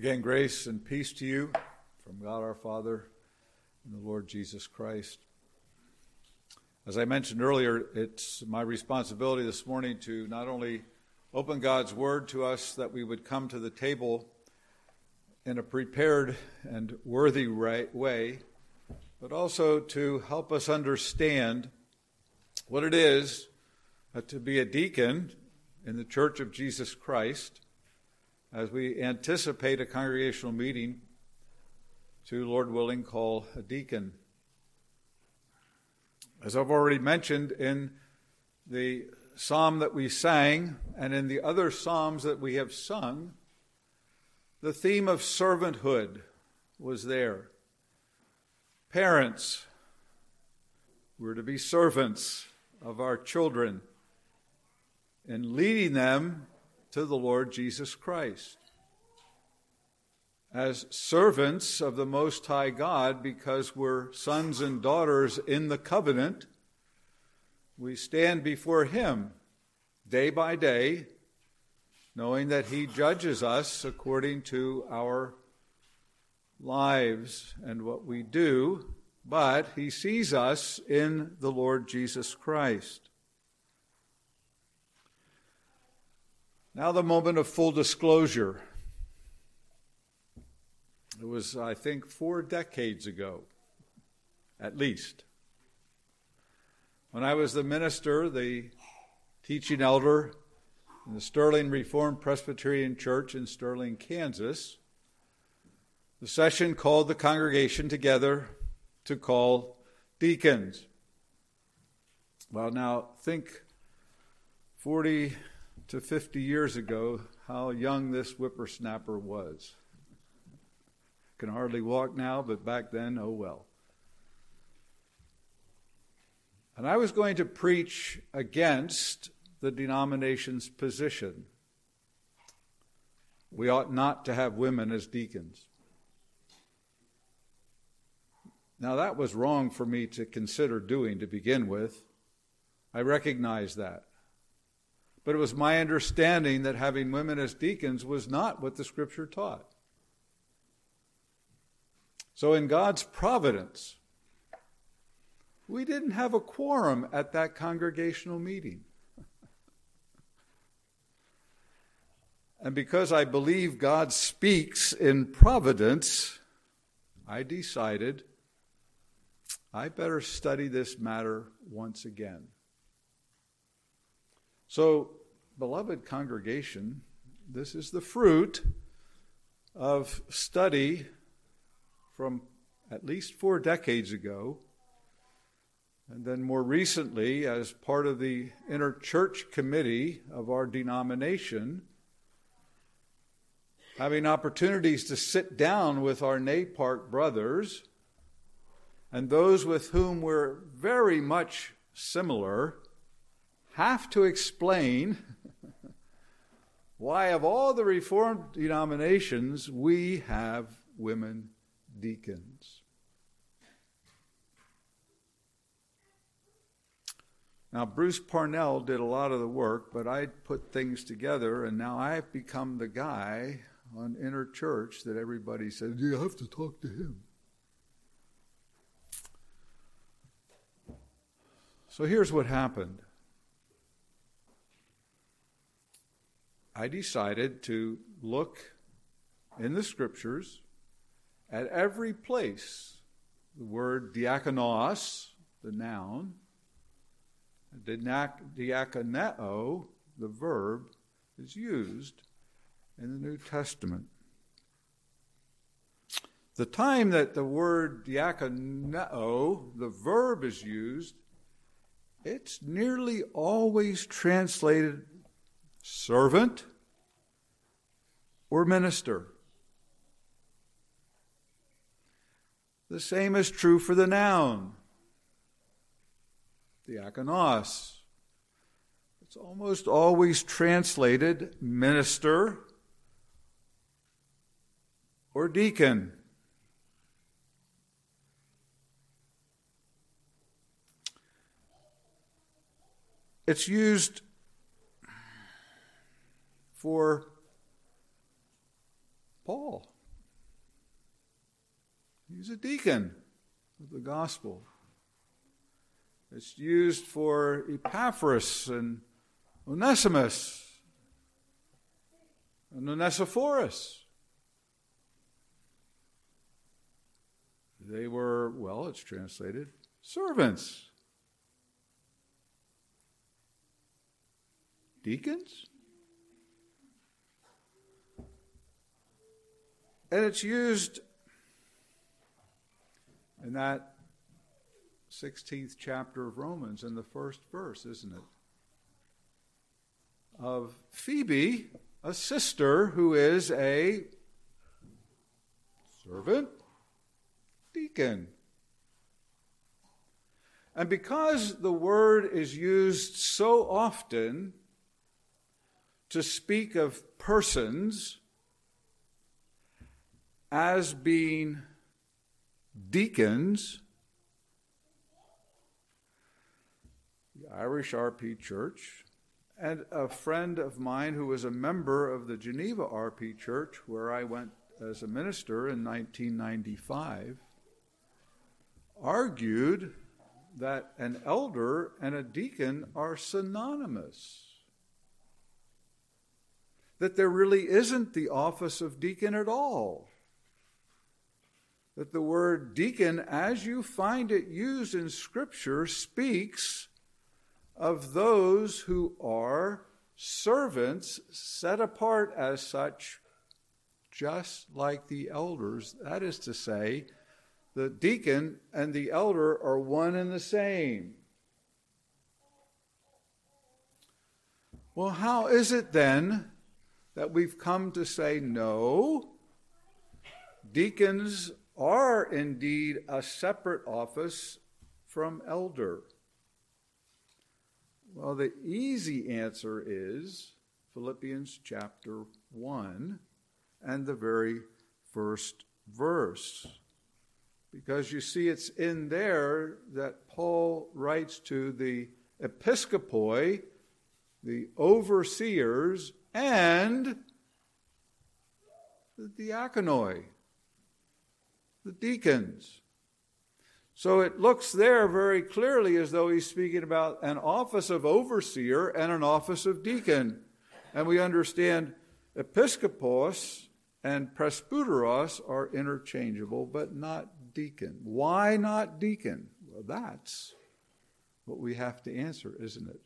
Again, grace and peace to you from God our Father and the Lord Jesus Christ. As I mentioned earlier, it's my responsibility this morning to not only open God's Word to us that we would come to the table in a prepared and worthy way, but also to help us understand what it is to be a deacon in the Church of Jesus Christ, as we anticipate a congregational meeting to, Lord willing, call a deacon. As I've already mentioned in the psalm that we sang and in the other psalms that we have sung, the theme of servanthood was there. Parents, we're to be servants of our children in leading them to the Lord Jesus Christ. As servants of the Most High God, because we're sons and daughters in the covenant, we stand before Him day by day, knowing that He judges us according to our lives and what we do, but He sees us in the Lord Jesus Christ. Now the moment of full disclosure. It was, I think, 4 decades ago, at least, when I was the minister, the teaching elder in the Sterling Reformed Presbyterian Church in Sterling, Kansas. The session called the congregation together to call deacons. Well, now think 40 to 50 years ago, how young this whippersnapper was. Can hardly walk now, but back then, oh well. And I was going to preach against the denomination's position. We ought not to have women as deacons. Now, that was wrong for me to consider doing to begin with. I recognize that. But it was my understanding that having women as deacons was not what the Scripture taught. So in God's providence, we didn't have a quorum at that congregational meeting. And because I believe God speaks in providence, I decided I better study this matter once again. So, beloved congregation, this is the fruit of study from at least 4 decades ago, and then more recently, as part of the interchurch committee of our denomination, having opportunities to sit down with our NAPARC brothers and those with whom we're very much similar, have to explain why of all the Reformed denominations we have women deacons. Now, Bruce Parnell did a lot of the work, but I put things together, and now I've become the guy on interchurch that everybody says, you have to talk to him. So here's what happened. I decided to look in the Scriptures at every place the word diakonos, the noun, diakoneo, the verb, is used in the New Testament. The time that the word diakoneo, the verb, is used, it's nearly always translated servant or minister. The same is true for the noun, diakonos. It's almost always translated minister or deacon. It's used for Paul. He's a deacon of the gospel. It's used for Epaphras and Onesimus and Onesiphorus. They were, well, it's translated, servants. Deacons? And it's used in that 16th chapter of Romans in the first verse, isn't it? Of Phoebe, a sister who is a servant deacon. And because the word is used so often to speak of persons as being deacons, the Irish RP Church, and a friend of mine who was a member of the Geneva RP Church, where I went as a minister in 1995, argued that an elder and a deacon are synonymous. That there really isn't the office of deacon at all. That the word deacon, as you find it used in Scripture, speaks of those who are servants set apart as such, just like the elders. That is to say, the deacon and the elder are one and the same. Well, how is it then that we've come to say no? Deacons are indeed a separate office from elder. Well, the easy answer is Philippians chapter 1 and the very first verse. Because you see, it's in there that Paul writes to the episkopoi, the overseers, and the diakonoi, the deacons. So it looks there very clearly as though he's speaking about an office of overseer and an office of deacon. And we understand episkopos and presbyteros are interchangeable, but not deacon. Why not deacon? Well, that's what we have to answer, isn't it?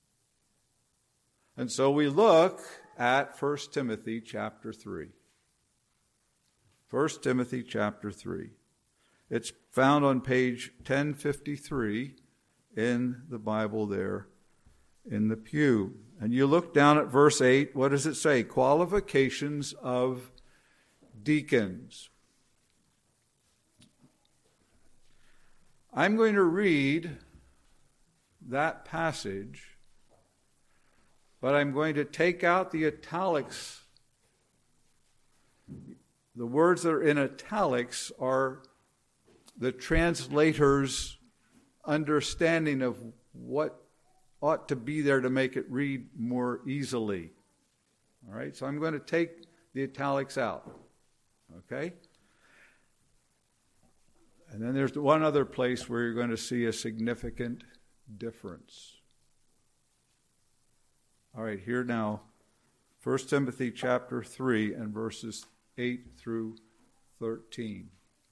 And so we look at 1 Timothy chapter 3. 1 Timothy chapter 3. It's found on page 1053 in the Bible there in the pew. And you look down at verse 8, what does it say? Qualifications of deacons. I'm going to read that passage, but I'm going to take out the italics. The words that are in italics are the translator's understanding of what ought to be there to make it read more easily. All right, so I'm going to take the italics out. Okay? And then there's one other place where you're going to see a significant difference. All right, here now, 1 Timothy chapter 3 and verses 8 through 13.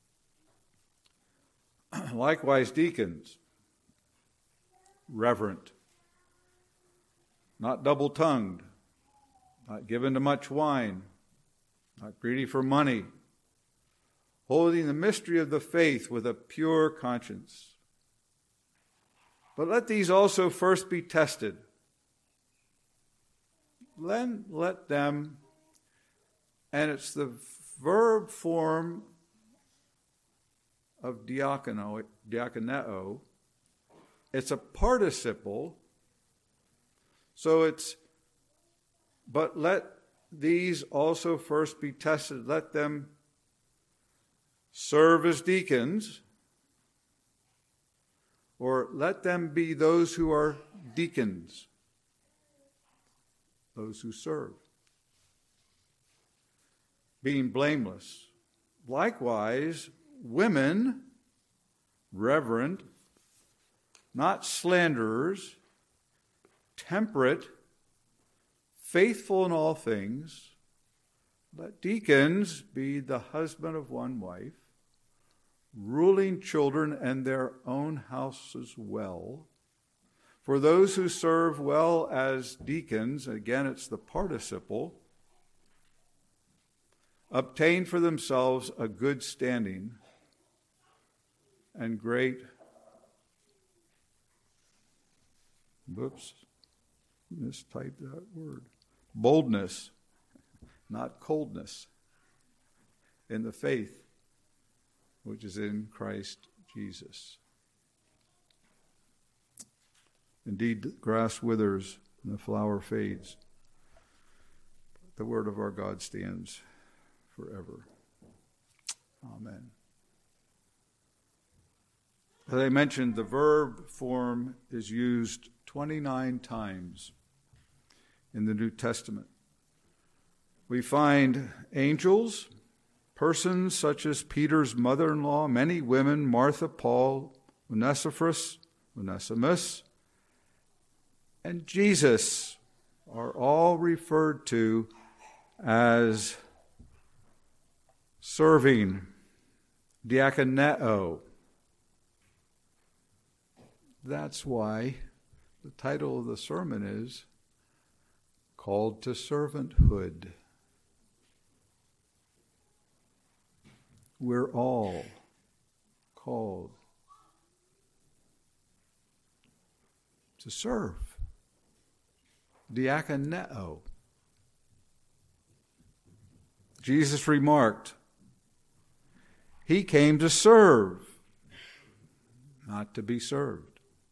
Likewise, deacons, reverent, not double-tongued, not given to much wine, not greedy for money, holding the mystery of the faith with a pure conscience. But let these also first be tested. Then let them, and it's the verb form of diakoneo. It's a participle. So it's, but let these also first be tested. Let them serve as deacons, or let them be those who are deacons, those who serve. being blameless. Likewise, women, reverent, not slanderers, temperate, faithful in all things. Let deacons be the husband of one wife, ruling children and their own houses well. For those who serve well as deacons, again it's the participle, obtain for themselves a good standing and great, mistyped that word, boldness, not coldness, in the faith which is in Christ Jesus. Indeed, the grass withers and the flower fades, but the word of our God stands forever. Amen. As I mentioned, the verb form is used 29 times in the New Testament. We find angels, persons such as Peter's mother-in-law, many women, Martha, Paul, Onesimus, and Jesus are all referred to as serving, diakoneo. That's why the title of the sermon is Called to Servanthood. We're all called to serve. Diakoneo. Jesus remarked, He came to serve, not to be served.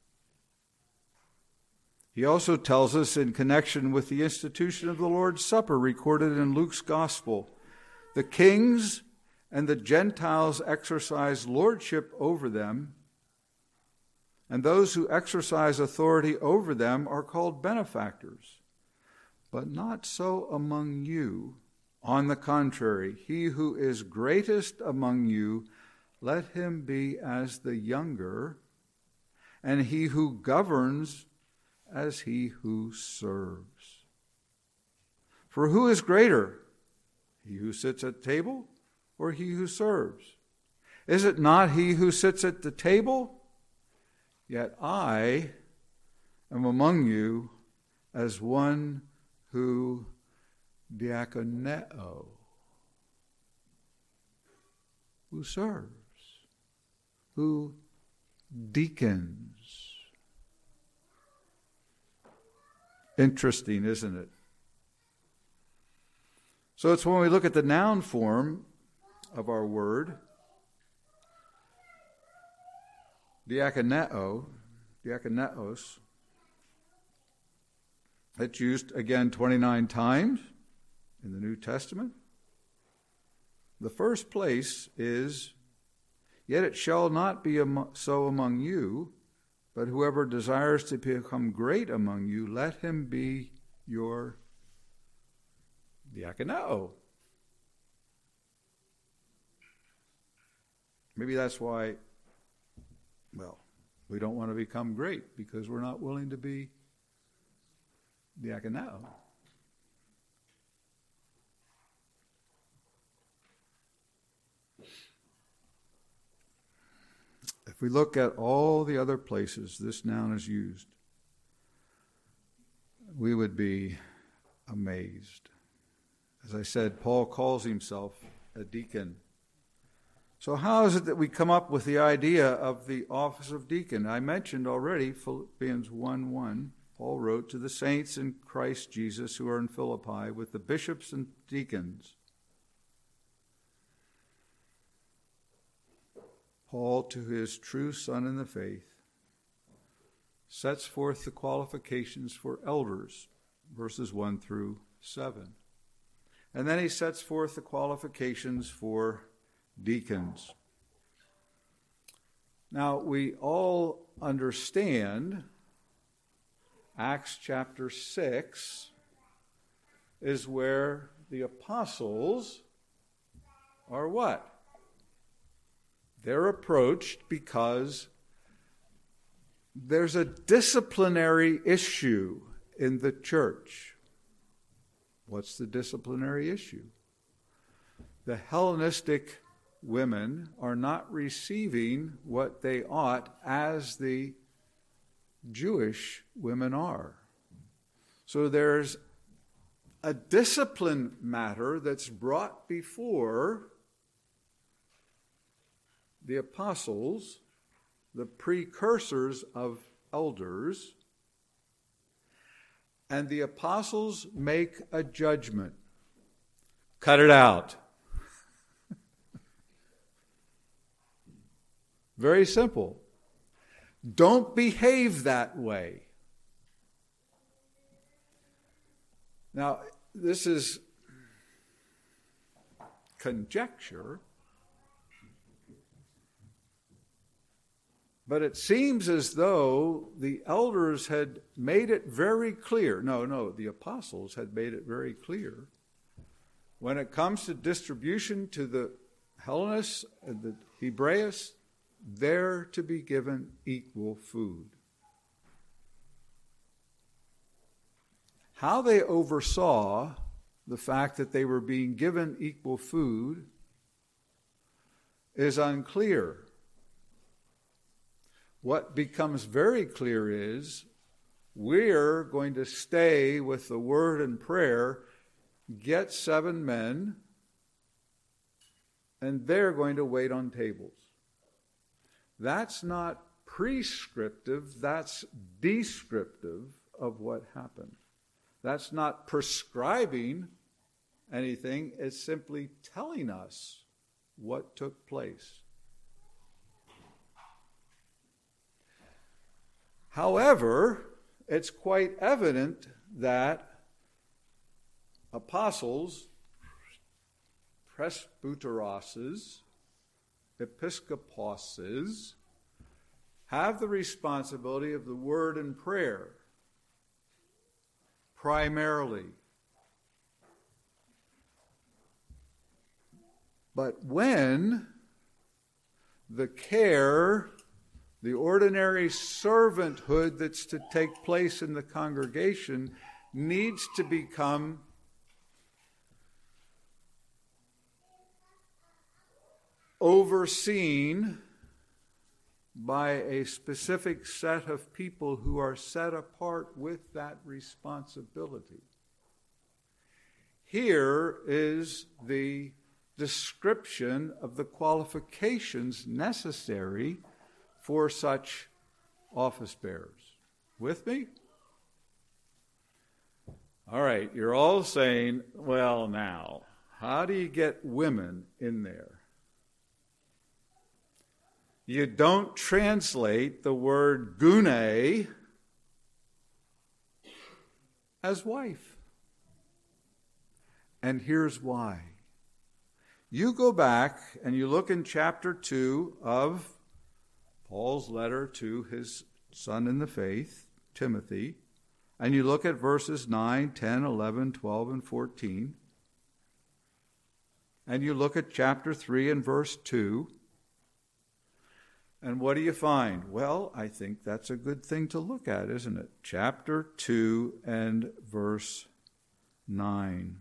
He also tells us in connection with the institution of the Lord's Supper recorded in Luke's Gospel, the kings and the Gentiles exercise lordship over them, and those who exercise authority over them are called benefactors. But not so among you. On the contrary, he who is greatest among you, let him be as the younger, and he who governs as he who serves. For who is greater, he who sits at table or he who serves? Is it not he who sits at the table? Yet I am among you as one who diakoneo, who serves, who deacons. Interesting, isn't it? So it's when we look at the noun form of our word, diakoneos, it's used again 29 times in the New Testament. The first place is, yet it shall not be so among you, but whoever desires to become great among you, let him be your diakoneo. Maybe that's why, we don't want to become great, because we're not willing to be diakoneo. If we look at all the other places this noun is used, we would be amazed. As I said, Paul calls himself a deacon. So how is it that we come up with the idea of the office of deacon? I mentioned already Philippians 1:1. Paul wrote to the saints in Christ Jesus who are in Philippi with the bishops and deacons. Paul, to his true son in the faith, sets forth the qualifications for elders, verses 1 through 7. And then he sets forth the qualifications for deacons. Now, we all understand Acts chapter 6 is where the apostles are what? They're approached because there's a disciplinary issue in the church. What's the disciplinary issue? The Hellenistic women are not receiving what they ought as the Jewish women are. So there's a discipline matter that's brought before the apostles, the precursors of elders, and the apostles make a judgment. Cut it out. Very simple. Don't behave that way. Now, this is conjecture, but it seems as though the elders had made it very clear. No, the apostles had made it very clear. When it comes to distribution to the Hellenists and the Hebraists, they're to be given equal food. How they oversaw the fact that they were being given equal food is unclear. What becomes very clear is we're going to stay with the word and prayer, get 7 men, and they're going to wait on tables. That's not prescriptive, that's descriptive of what happened. That's not prescribing anything, it's simply telling us what took place. However, it's quite evident that apostles, presbyteroses, episcoposes, have the responsibility of the word and prayer, primarily. But when the care, the ordinary servanthood that's to take place in the congregation needs to become overseen by a specific set of people who are set apart with that responsibility. Here is the description of the qualifications necessary for such office bearers. With me? All right, you're all saying, well, now, how do you get women in there? You don't translate the word gune as wife. And here's why. You go back and you look in chapter 2 of Paul's letter to his son in the faith, Timothy, and you look at verses 9, 10, 11, 12, and 14, and you look at chapter 3 and verse 2, and what do you find? Well, I think that's a good thing to look at, isn't it? Chapter 2 and verse 9.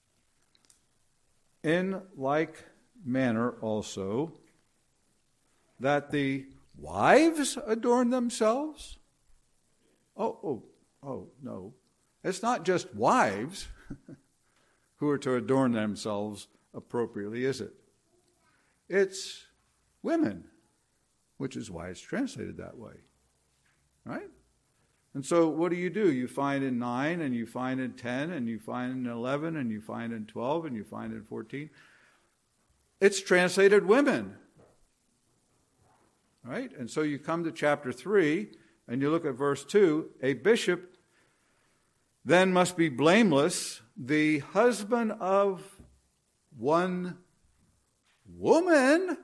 In like manner also, that the wives adorn themselves? Oh, no. It's not just wives who are to adorn themselves appropriately, is it? It's women, which is why it's translated that way. Right? And so what do? You find in 9, and you find in 10, and you find in 11, and you find in 12, and you find in 14. It's translated women. Right? And so you come to chapter 3, and you look at verse 2, a bishop then must be blameless, the husband of one woman.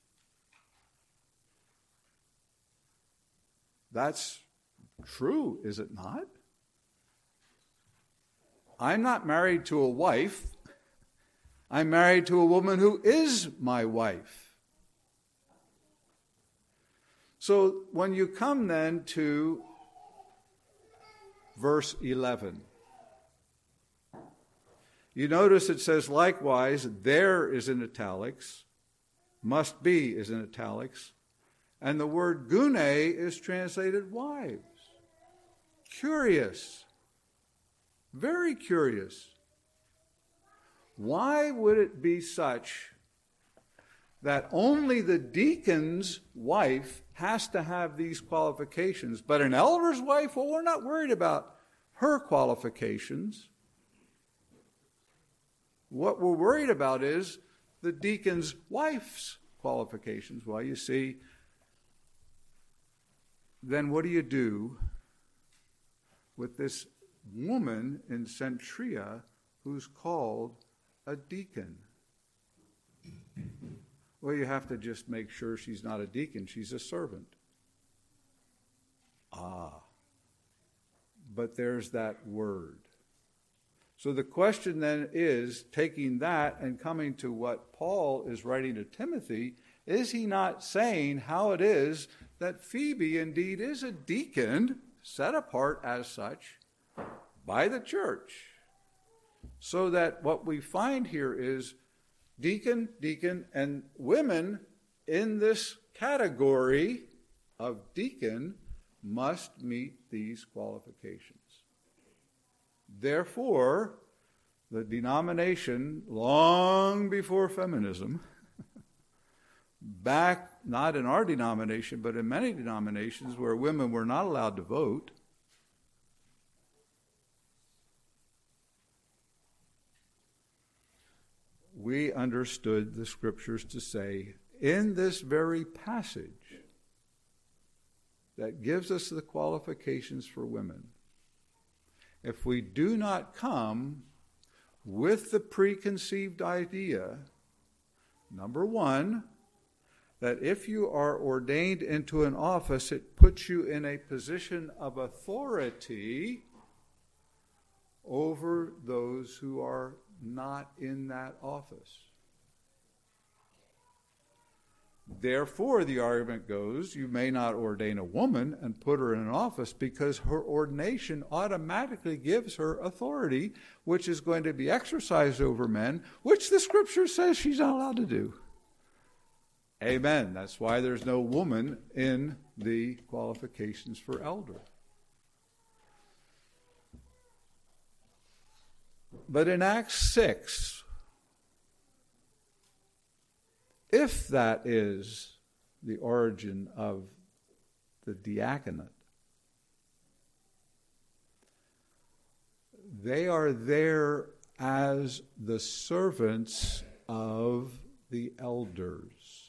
That's true, is it not? I'm not married to a wife. I'm married to a woman who is my wife. So when you come then to verse 11, you notice it says, likewise, there is in italics, must be is in italics, and the word gune is translated wives. Curious. Very curious. Why would it be such that only the deacon's wife has to have these qualifications, but an elder's wife, well, we're not worried about her qualifications. What we're worried about is the deacon's wife's qualifications. Well, you see, then what do you do with this woman in Centria who's called a deacon? Well, you have to just make sure she's not a deacon, she's a servant. But there's that word. So the question then is, taking that and coming to what Paul is writing to Timothy, is he not saying how it is that Phoebe indeed is a deacon, set apart as such by the church? So that what we find here is deacon, and women in this category of deacon must meet these qualifications. Therefore, the denomination, long before feminism, back not in our denomination, but in many denominations where women were not allowed to vote, we understood the scriptures to say, in this very passage that gives us the qualifications for women, if we do not come with the preconceived idea, number one, that if you are ordained into an office, it puts you in a position of authority over those who are not in that office. Therefore, the argument goes, you may not ordain a woman and put her in an office because her ordination automatically gives her authority, which is going to be exercised over men, which the scripture says she's not allowed to do. Amen. That's why there's no woman in the qualifications for elder. But in Acts 6, if that is the origin of the diaconate, they are there as the servants of the elders.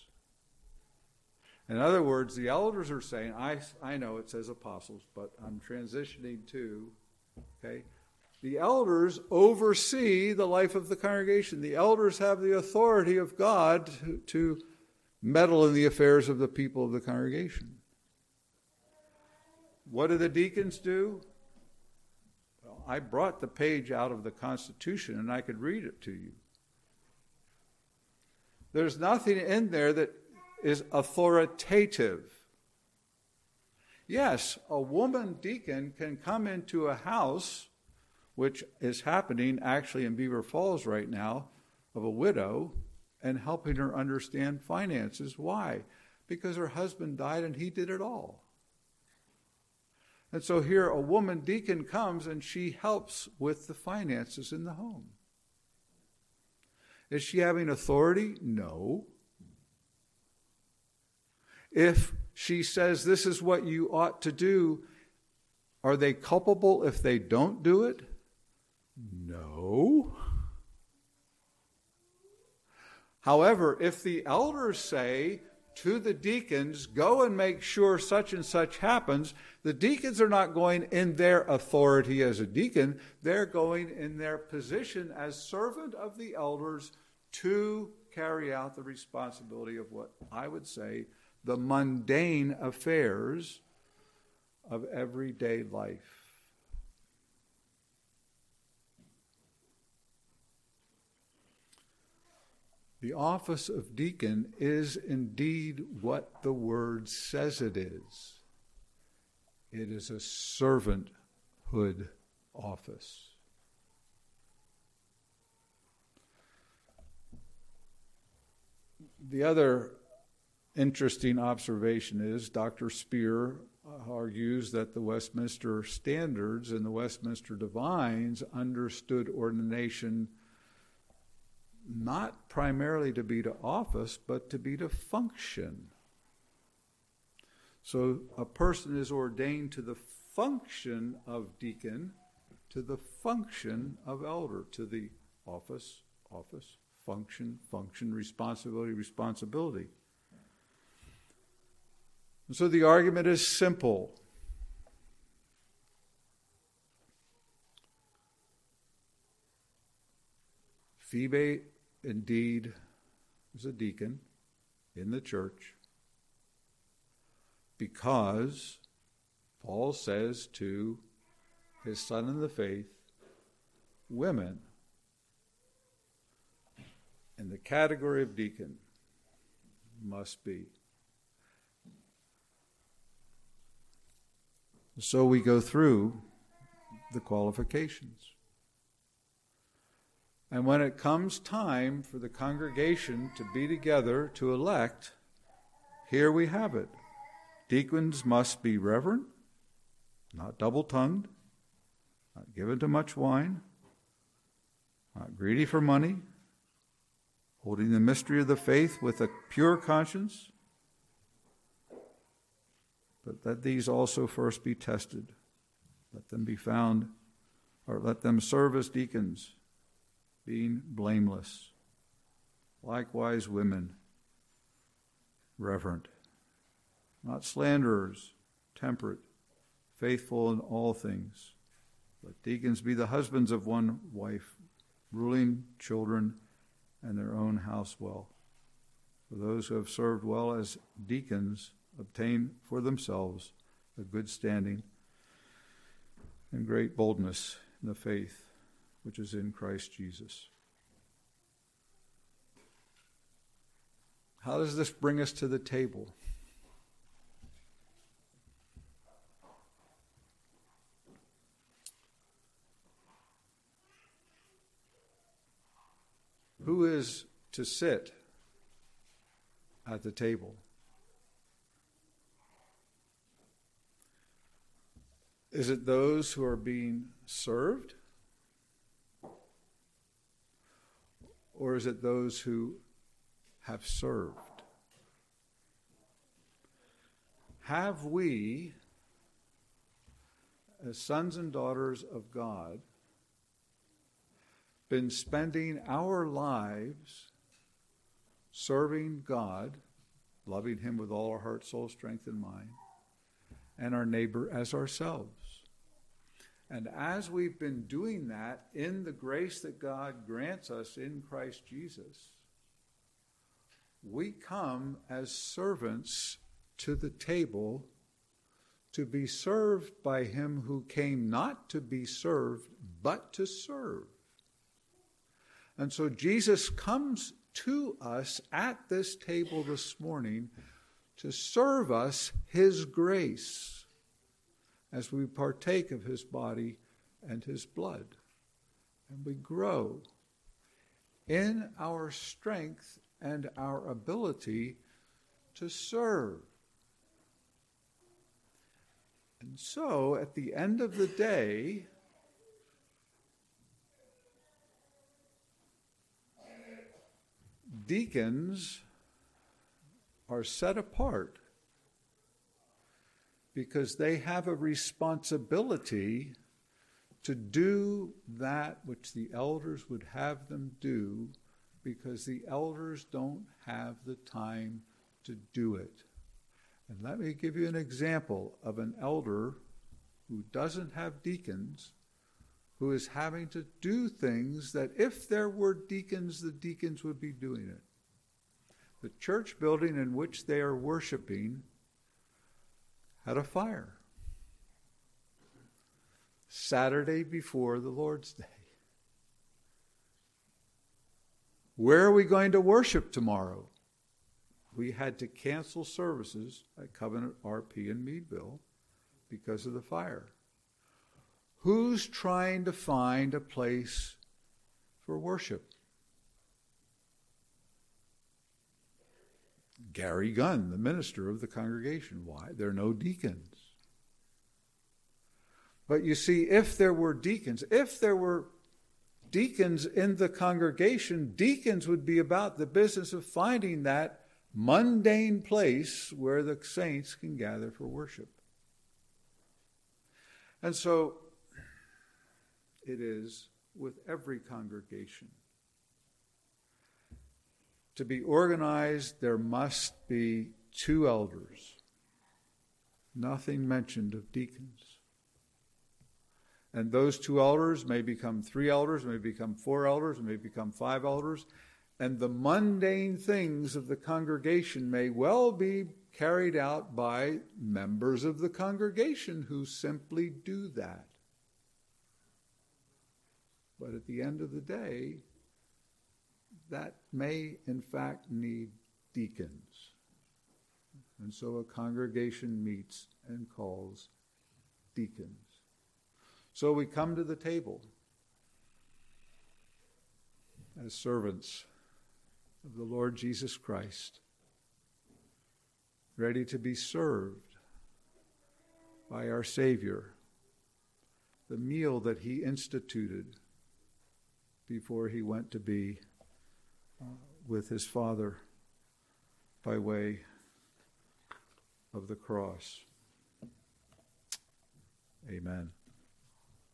In other words, the elders are saying, I know it says apostles, but I'm transitioning to, okay? The elders oversee the life of the congregation. The elders have the authority of God to meddle in the affairs of the people of the congregation. What do the deacons do? Well, I brought the page out of the Constitution and I could read it to you. There's nothing in there that is authoritative. Yes, a woman deacon can come into a house, which is happening actually in Beaver Falls right now, of a widow, and helping her understand finances. Why? Because her husband died and he did it all. And so here a woman deacon comes and she helps with the finances in the home. Is she having authority? No. If she says this is what you ought to do, are they culpable if they don't do it? No. However, if the elders say to the deacons, go and make sure such and such happens, the deacons are not going in their authority as a deacon, they're going in their position as servant of the elders to carry out the responsibility of what I would say the mundane affairs of everyday life. The office of deacon is indeed what the word says it is. It is a servanthood office. The other interesting observation is Dr. Spear argues that the Westminster Standards and the Westminster Divines understood ordination not primarily to be to office, but to be to function. So a person is ordained to the function of deacon, to the function of elder, to the office, function, responsibility. And so the argument is simple. Phoebe indeed is a deacon in the church because Paul says to his son in the faith, women in the category of deacon must be. So we go through the qualifications. And when it comes time for the congregation to be together to elect, here we have it. Deacons must be reverent, not double-tongued, not given to much wine, not greedy for money, holding the mystery of the faith with a pure conscience, but let these also first be tested. Let them be found, or let them serve as deacons, being blameless. Likewise, women, reverent, not slanderers, temperate, faithful in all things. Let deacons be the husbands of one wife, ruling children and their own house well. For those who have served well as deacons obtain for themselves a good standing and great boldness in the faith which is in Christ Jesus. How does this bring us to the table? Who is to sit at the table? Is it those who are being served? Or is it those who have served? Have we, as sons and daughters of God, been spending our lives serving God, loving Him with all our heart, soul, strength, and mind, and our neighbor as ourselves? And as we've been doing that in the grace that God grants us in Christ Jesus, we come as servants to the table to be served by Him who came not to be served, but to serve. And so Jesus comes to us at this table this morning to serve us His grace as we partake of His body and His blood. And we grow in our strength and our ability to serve. And so, at the end of the day, deacons are set apart because they have a responsibility to do that which the elders would have them do, because the elders don't have the time to do it. And let me give you an example of an elder who doesn't have deacons, who is having to do things that if there were deacons, the deacons would be doing it. The church building in which they are worshiping had a fire Saturday before the Lord's Day. Where are we going to worship tomorrow? We had to cancel services at Covenant RP in Meadville because of the fire. Who's trying to find a place for worship? Gary Gunn, the minister of the congregation. Why? There are no deacons. But you see, if there were deacons in the congregation, deacons would be about the business of finding that mundane place where the saints can gather for worship. And so it is with every congregation. To be organized, there must be 2 elders. Nothing mentioned of deacons. And those 2 elders may become 3 elders, may become 4 elders, may become 5 elders. And the mundane things of the congregation may well be carried out by members of the congregation who simply do that. But at the end of the day, that may in fact need deacons. And so a congregation meets and calls deacons. So we come to the table as servants of the Lord Jesus Christ, ready to be served by our Savior, the meal that he instituted before he went to be with his Father by way of the cross. Amen.